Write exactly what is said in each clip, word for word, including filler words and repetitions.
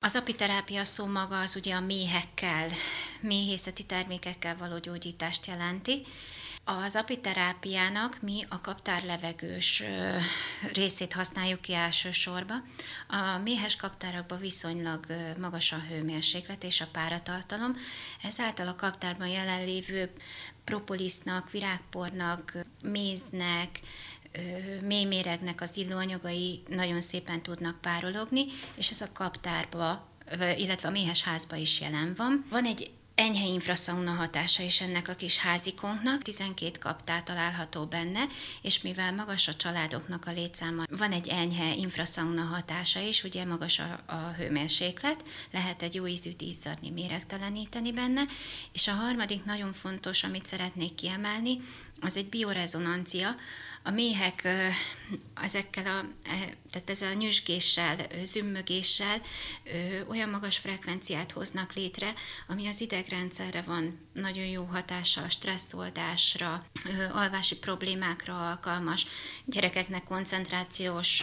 Az apiterápia szó maga az ugye a méhekkel, méhészeti termékekkel való gyógyítást jelenti. Az apiterápiának mi a kaptárlevegős részét használjuk ki elsősorban. A méhes kaptárakban viszonylag magas a hőmérséklet és a páratartalom, ezáltal a kaptárban jelenlévő propolisnak, virágpornak, méznek, mélyméregnek az illóanyagai nagyon szépen tudnak párologni, és ez a kaptárba, illetve a méhes házba is jelen van. Van egy enyhe infraszauna hatása is ennek a kis házikonknak, tizenkét kaptár található benne, és mivel magas a családoknak a létszáma, van egy enyhe infraszauna hatása is, ugye magas a, a hőmérséklet, lehet egy jó ízűt izzadni, méregteleníteni benne, és a harmadik nagyon fontos, amit szeretnék kiemelni, az egy biorezonancia. A méhek ezekkel a, tehát ezzel a nyüzsgéssel, zümmögéssel olyan magas frekvenciát hoznak létre, ami az idegrendszerre van nagyon jó hatással, stresszoldásra, alvási problémákra alkalmas, gyerekeknek koncentrációs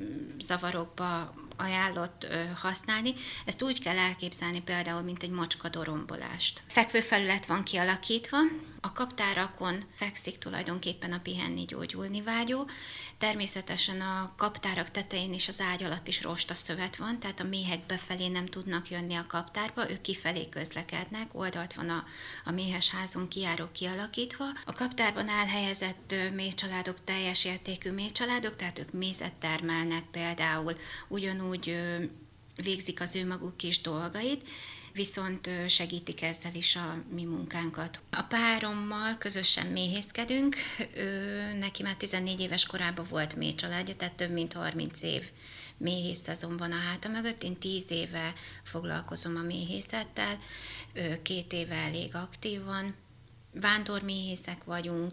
zavarokba ajánlott használni. Ezt úgy kell elképzelni például, mint egy macska dorombolást. Fekvőfelület van kialakítva, a kaptárakon fekszik tulajdonképpen a pihenni, gyógyulni vágyó. Természetesen a kaptárak tetején és az ágy alatt is rostaszövet van, tehát a méhek befelé nem tudnak jönni a kaptárba, ők kifelé közlekednek, oldalt van a, a méhes házon kijáró kialakítva. A kaptárban elhelyezett méhcsaládok teljes értékű méhcsaládok, tehát ők mézet termelnek például, ugyanúgy végzik az ő maguk kis dolgait, viszont segítik ezzel is a mi munkánkat. A párommal közösen méhészkedünk, ő, neki már tizennégy éves korában volt méhcsaládja, tehát több mint harminc év méhész szezon van a háta mögött. Én tíz éve foglalkozom a méhészettel, ő két éve elég aktívan. Vándorméhészek vagyunk,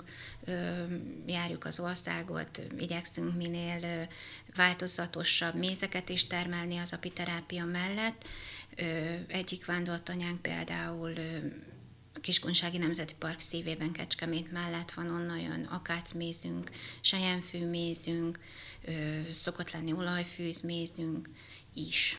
járjuk az országot, igyekszünk minél változatosabb mézeket is termelni az apiterápia mellett. Egyik vándortanyánk például a Kiskunsági Nemzeti Park szívében, Kecskemét mellett van, onnan jön akácmézünk, selyemfűmézünk, szokott lenni olajfűzmézünk is.